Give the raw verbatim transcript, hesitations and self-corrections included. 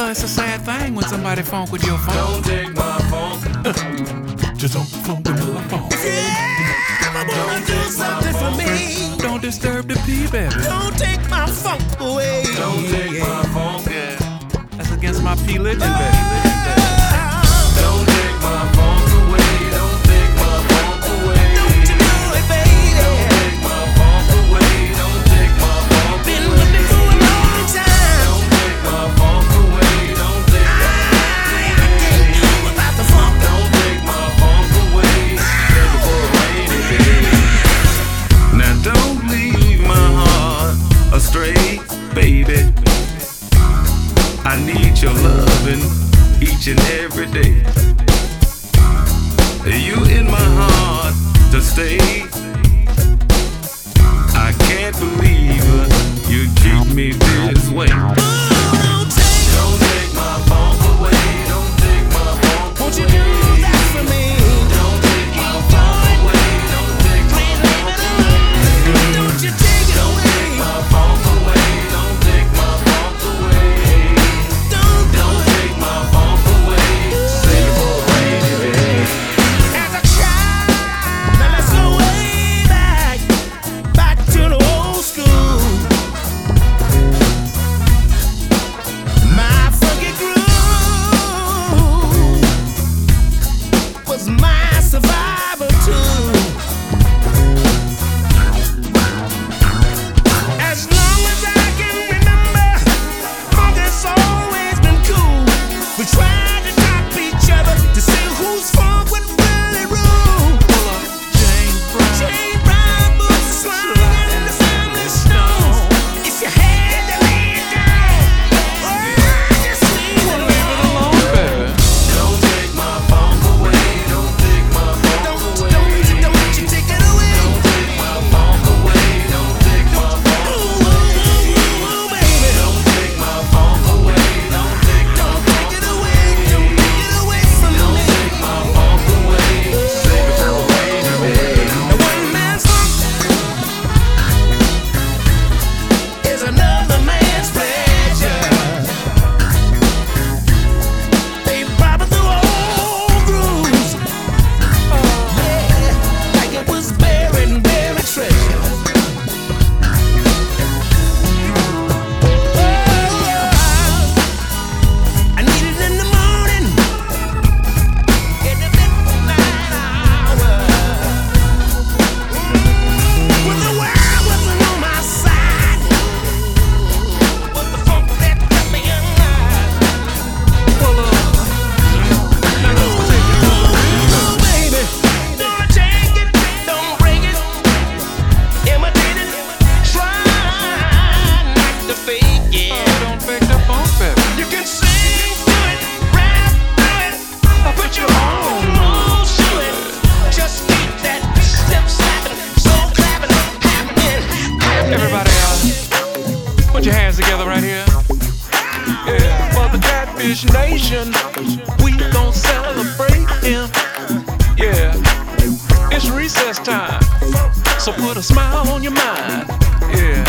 Well, it's a sad thing when somebody funk with your phone. Don't take my phone. Just don't funk with my phone. Yeah, I wanna do something for me. Don't disturb the P, baby. Don't take my funk away. Don't take my phone. Yeah, that's against my P religion, baby. Don't take my phone away. Don't take my phone away. Don't you do it, baby. Don't take my phone away. Don't take my phone Been away. with me for a long time. Don't take my phone away. Don't take my I, I can't do without the funk. Don't take my phone away. Take it for a rainy day. Now don't leave my heart astray, baby. I need your loving each and every day. You in my heart to stay. I can't believe you treat me this way. Don't take, Don't take my phone away. Don't take my phone away. won't you do that for me? Don't take my phone away. Don't take my phone away. Don't you take it away. My phone away. Don't take my phone away. Don't do Don't it. take my phone away. Save it for a rainy day. As a child, now let's go way back, back to the old school. My funky groove was my survival tool. As long as I can remember, funk has always been cool. We tried to top each other to see whose funk would really rule. Pull up, James Brown. Chain brown boots, sliding in the family stones. If you had to lay it down, oh, just leave it Leave it alone. alone, baby. Don't take my phone away. Don't take my phone Don't, away. don't, you- don't you take it away. Don't take my phone away. Don't take my phone Ooh, ooh, ooh, ooh, baby. Don't take my phone away. Don't take my Don't take it away. Don't take it away from me. take my phone away. Save it for a rainy day. And one man's funk is another man's pleasure. They probably through old grooves, yeah, like it was buried and buried treasure. Oh, I need it in the morning, in the midnight hour. When the world wasn't on my side, was the funk that kept me alive. Pull up. Now let's take it. Ooh, baby, don't take it, don't break it, imitate it, try not to fake it. Oh, don't fake the funk, baby. You can sing to it, rap to it, or put your own moves to it. Just keep that step slapping, soul clapping, happening, happening. Everybody else, put your hands together right here. Yeah, for the Catfish Nation, we gon' celebrate him. Yeah, it's recess time, so put a smile on your mind. Yeah,